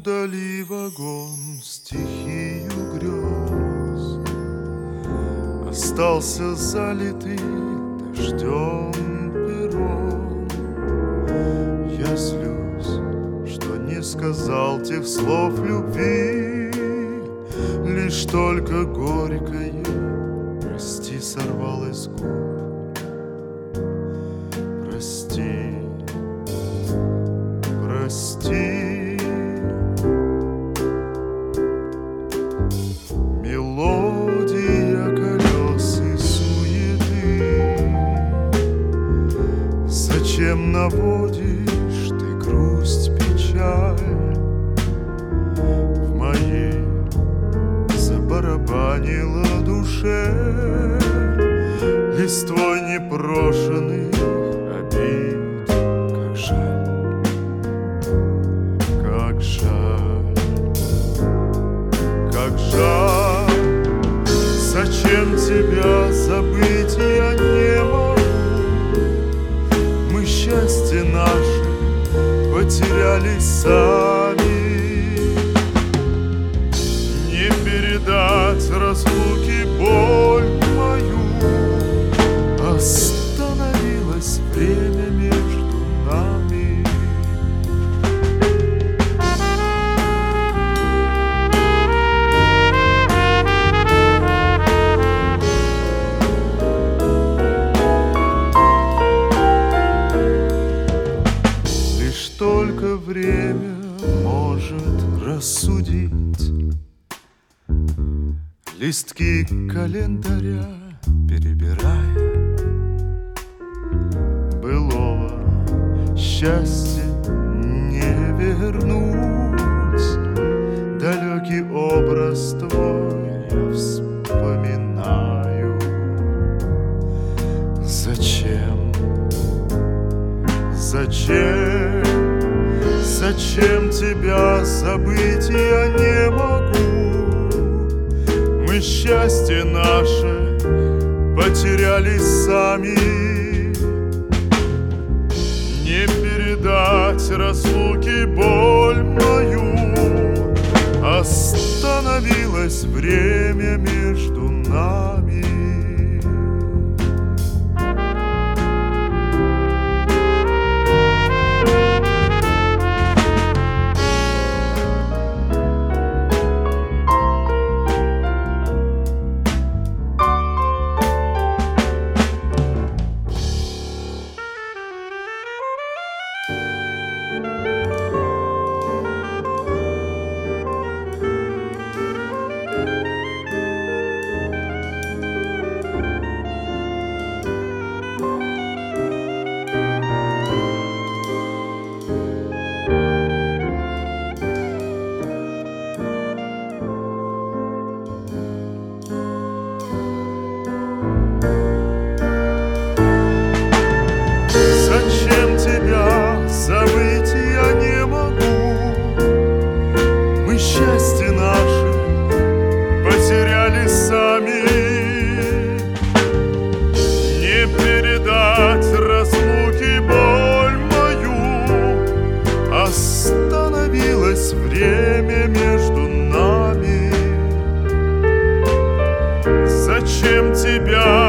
Вдали вагон стихию грез остался залитый дождем перрон. Я злюсь, что не сказал тех слов любви, лишь только горькое «прости» сорвалось с губ. Прости, прости. Мелодия колес и суеты, зачем наводишь ты грусть, печаль? В моей забарабанила душе листвой непрошенных обид. Как жаль, как жаль, как жаль. Зачем тебя забыть я не могу? Мы счастье наше потеряли сами. Не передать разлуки боль мою. Остановилось время между нами. Лишь только время может рассудить листки календаря, перебирая. Былого счастья не вернуть, далекий образ твой я вспоминаю. Зачем, зачем, зачем тебя забыть я не могу? Мы счастье наше потеряли сами. Не передать разлуки боль мою. Остановилось время между нами. Забыть я не могу. Мы счастье наше потеряли сами. Не передать разлуки боль мою. Остановилось время между нами. Зачем тебя